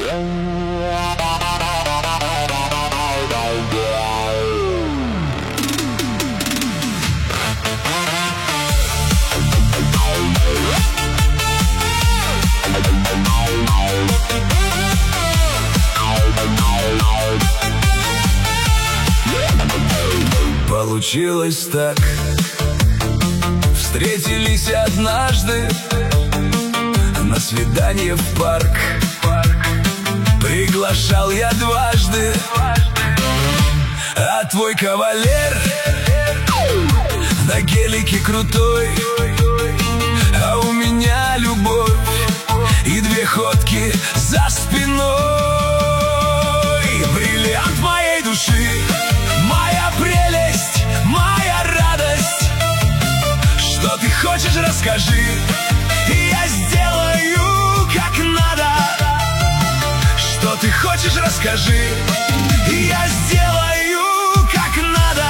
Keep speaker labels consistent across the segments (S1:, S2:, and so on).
S1: Получилось так. Встретились однажды на свидание в парк. Приглашал я дважды, а твой кавалер на гелике крутой, а у меня любовь и 2 ходки за спиной. Бриллиант моей души, моя прелесть, моя радость. Что ты хочешь, расскажи, и я сделаю как надо. Что ты хочешь, расскажи, и я сделаю как надо.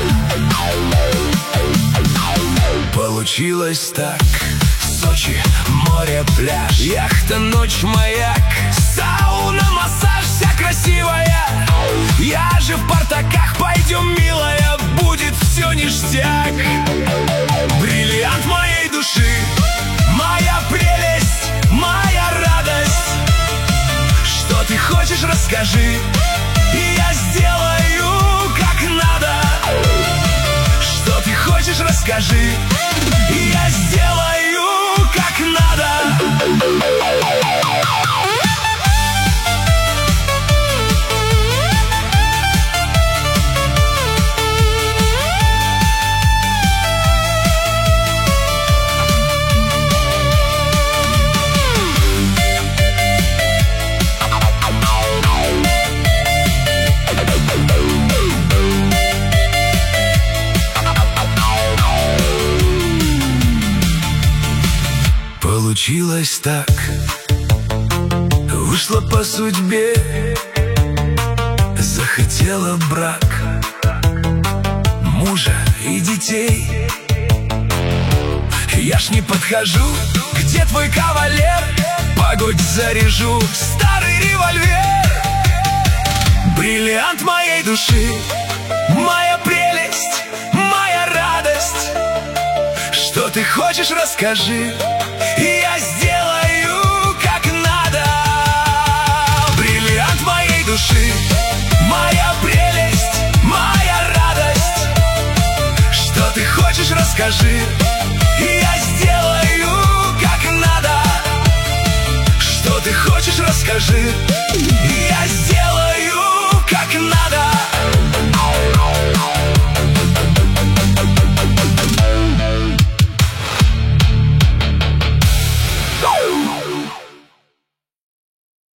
S1: Получилось так. Сочи, море, пляж, яхта, ночь, маяк, сауна, массаж, вся красивая. Я же в портаках, пойдем, милая, будет все ништяк. Бриллиант моей души, моя прелесть, моя радость. Что ты хочешь, расскажи, и я сделаю как надо. Что ты хочешь, расскажи, и я сделаю как надо. Получилось так. Вышло по судьбе, захотела брак, мужа и детей. Я ж не подхожу, где твой кавалер? Погодь, заряжу старый револьвер. Бриллиант моей души, моя прелесть, моя радость. Что ты хочешь, расскажи, и я сделаю как надо. Бриллиант моей души, моя прелесть, моя радость. Что ты хочешь, расскажи, и я сделаю как надо. Что ты хочешь, расскажи, и